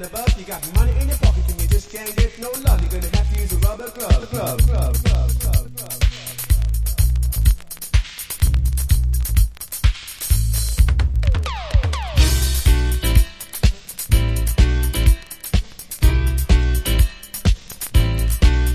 above. You got money in your pocket and you just can't get no love. You're gonna have to use a rubber glove.